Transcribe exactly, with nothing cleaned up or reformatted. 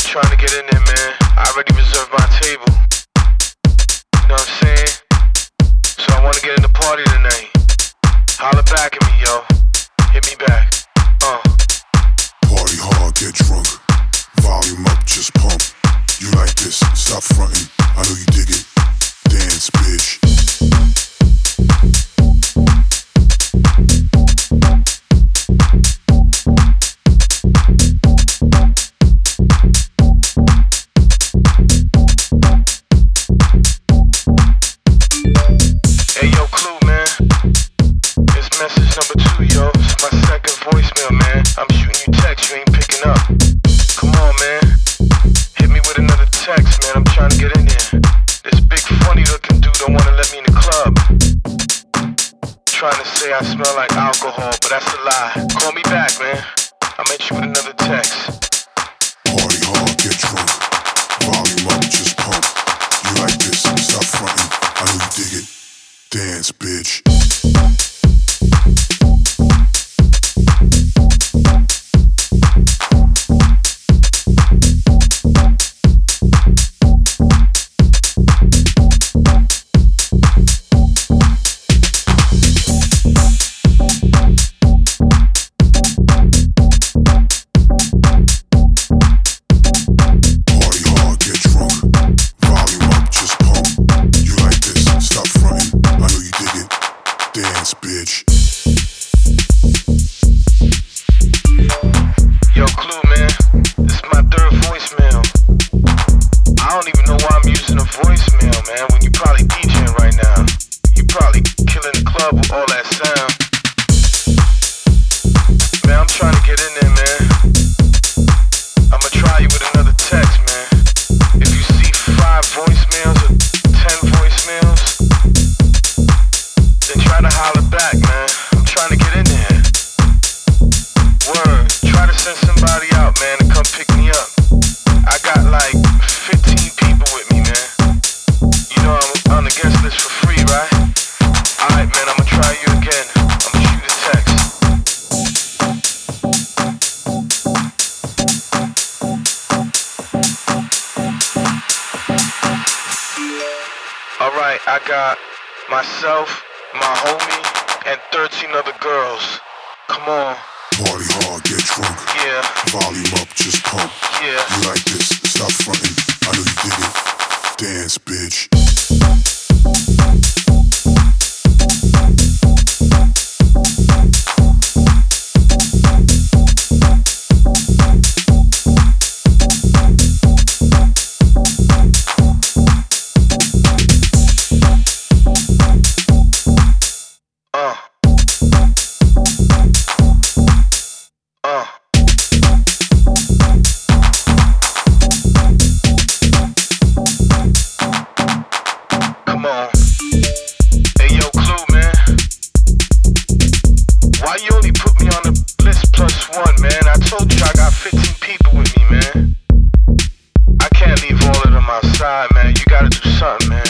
trying to get in there, man. I already reserved my table. You know what I'm saying? So I wanna get in the party tonight. Holla back at me, yo. Hit me back. Uh. Party hard, get drunk. Volume up, just pump. You like this, stop frontin'. I know you dig it. Dance, bitch. Hey yo, Clue, man. This message number two, yo. It's my second voicemail, man. I'm shooting you text, you ain't picking up. Come on, man. Hit me with another text, man. I'm trying to get in there. This big funny looking dude don't wanna let me in the club. Trying to say I smell like alcohol, but that's a lie. Call me back, man. I'll hit you with another text. Party hard, get drunk. Volume up, just pump. You like this, stop frontin'. I know you dig it. Dance, bitch. Dance, bitch. Yo, Clue, man. This is my third voicemail. I don't even know why I'm using a voicemail, man, when you probably DJing right now. You probably killing the club with all that sound. Man, I'm trying to get in there, man. I'ma try you with another text, man. If you see five voicemails or ten voicemails, then try to holler back, man. I'm trying to get in there. Word, try to send somebody out, man, to come pick me up. I got like fifteen people with me, man. You know I'm on the guest list for free, right? Alright, man, I'ma try you again. I'ma shoot a text. Alright, I got myself, my homie, and thirteen other girls. Come on. Party hard, get drunk. Yeah. Volume up, just pump. Yeah. You like this, stop frontin'. I know you dig it. Dance, bitch. Uh. Uh. Come on. Hey yo, Clue, man. Why you only put me on the list plus one, man? I told you I got fifteen people with me, man. I can't leave all of them outside, man. You gotta do something, man.